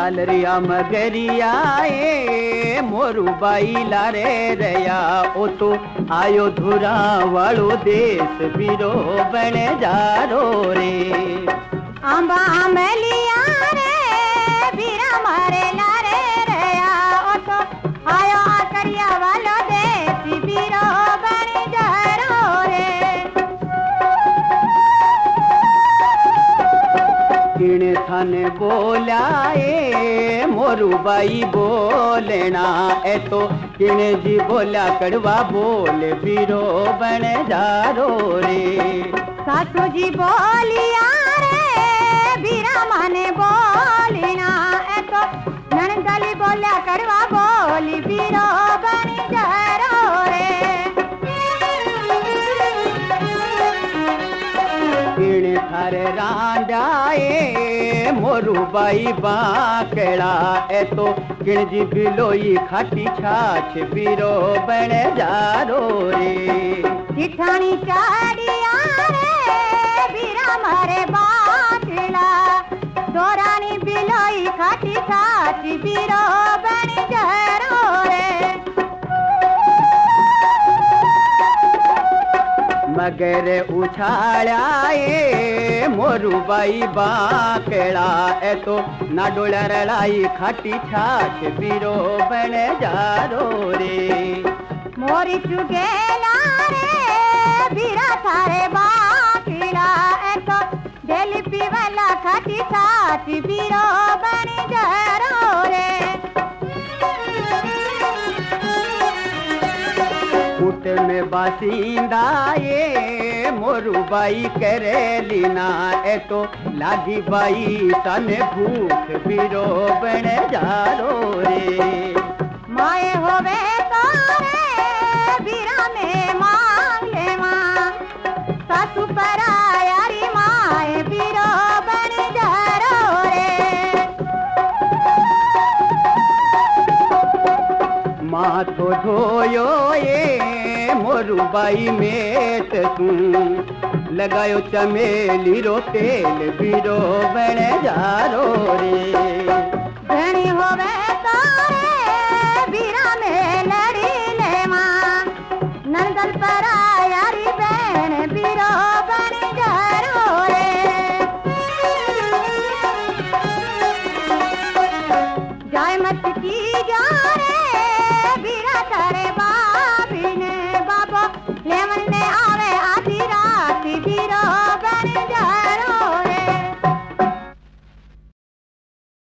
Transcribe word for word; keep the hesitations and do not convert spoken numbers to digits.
सालरिया मगरिया ए मोरू बाई लारे रया ओ तो आयो धुरा वालो देश बीरो बने जारो रे। आंबा आंबलिया रे बीरा मारे लारे रया ओ तो आयो आकरिया वालो देश बीरो बने जारो रे। किण थाने बोला ए मोरू बाई बोलेना ए तो किण जी बोला कड़वा बोल बीरो बन जारो रे। सासू जी बोलिया रे बीरा माने बोलिना ए तो ननदली बोला कड़वा बोली बीरो बन जारो रे। किण थारे रांडाए मोरू बाई बाकेड़ा ए तो किण जी बिलोई खाटी छाछ बीरो बन जारो रे। जिठानी चाड़िया रे बीरा मारे बाकेड़ा दोरानी बिलोई खाटी छाछ बीरो बन जारो रे। मगर उछाड़ा ए मोरू बाई बाकेड़ा ए तो ना डोला रड़ाई खाटी छाछ बीरो बन जारो रे। मोरी चुगेला रे बीरा थारे बाकेड़ा ए तो डेली पीवला खाटी छाछ बीरो बन जारो रे। कुट में बासिंदा ये मोरू बाई करे लीना ए तो लागी बाई तने भूख बीरो बन जारो रे। माए होवे तो रे बीरा में मांग ले मां सासू परायारी माए बीरो बन जारो रे। माथो धोयो ये मोरू बाई मेट तू लगायो चमेली रो तेल बीरो बन जारो रे। धनी होवे